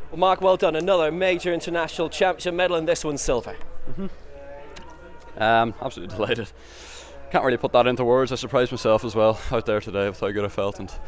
Well, Mark, well done. Another major international championship medal, and this one's silver. Absolutely delighted. Can't really put that into words. I surprised myself as well out there today with how good I felt. And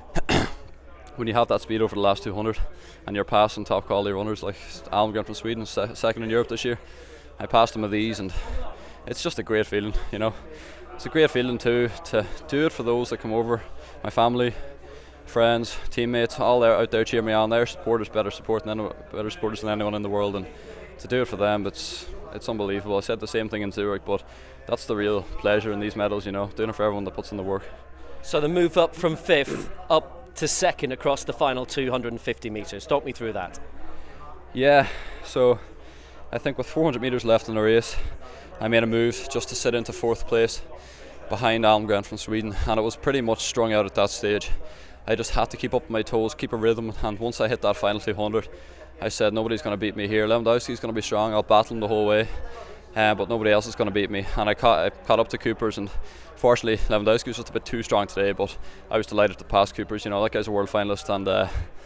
when you have that speed over the last 200 and you're passing top quality runners like Almgren from Sweden, second in Europe this year, I passed him with ease, and it's just a great feeling, you know. It's a great feeling too to do it for those that come over, my family, friends, teammates, all there out there cheering me on. Their supporters, better supporters than anyone in the world, and to do it for them, it's unbelievable. I said the same thing in Zurich, but that's the real pleasure in these medals, you know, doing it for everyone that puts in the work. So the move up from 5th up to 2nd across the final 250 metres. Talk me through that. Yeah, so I think with 400 metres left in the race, I made a move just to sit into 4th place behind Almgren from Sweden, and it was pretty much strung out at that stage. I just had to keep up my toes, keep a rhythm, and once I hit that final 200, I said nobody's going to beat me here. Lewandowski's going to be strong, I'll battle him the whole way, but nobody else is going to beat me. And I caught up to Coopers, and fortunately Lewandowski was just a bit too strong today, but I was delighted to pass Coopers. You know, that guy's a world finalist, and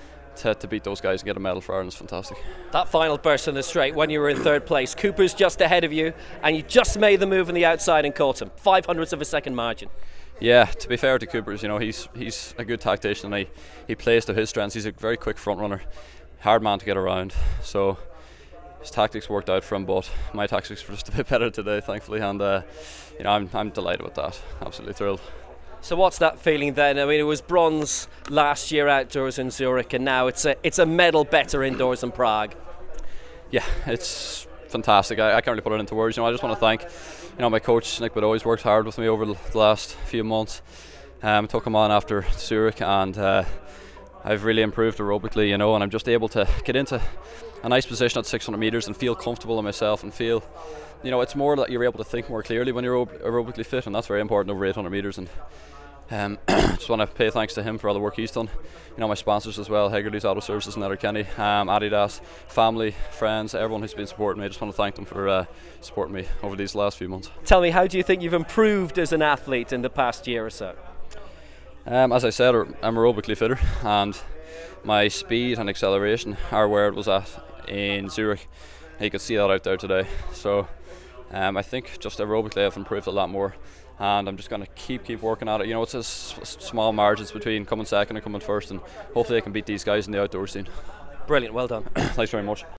to beat those guys and get a medal for Ireland is fantastic. That final burst in the straight when you were in 3rd place, Cooper's just ahead of you, and you just made the move on the outside and caught him. 0.05 of a second margin. Yeah, to be fair to Coopers, you know, he's a good tactician, and he plays to his strengths. He's a very quick front runner, hard man to get around, so his tactics worked out for him, but my tactics were just a bit better today, thankfully, and you know, I'm delighted with that, absolutely thrilled. So what's that feeling then? I mean, it was bronze last year outdoors in Zurich, and now it's a medal better indoors in Prague. Yeah, it's fantastic. I can't really put it into words. You know, I just want to thank, you know, my coach Nick Bedoe. He's worked hard with me over the last few months. Took him on after Zurich, and I've really improved aerobically, you know, and I'm just able to get into a nice position at 600 metres and feel comfortable in myself and feel, you know, it's more that you're able to think more clearly when you're aerobically fit, and that's very important over 800 metres. And just want to pay thanks to him for all the work he's done. You know, my sponsors as well, Hegarty's Auto Services and Letterkenny, Adidas, family, friends, everyone who's been supporting me. I just want to thank them for supporting me over these last few months. Tell me, how do you think you've improved as an athlete in the past year or so? As I said, I'm aerobically fitter, and my speed and acceleration are where it was at in Zurich. You could see that out there today. So I think just aerobically I've improved a lot more, and I'm just going to keep working at it. You know, it's just small margins between coming second and coming first, and hopefully I can beat these guys in the outdoor scene. Brilliant, well done. Thanks very much.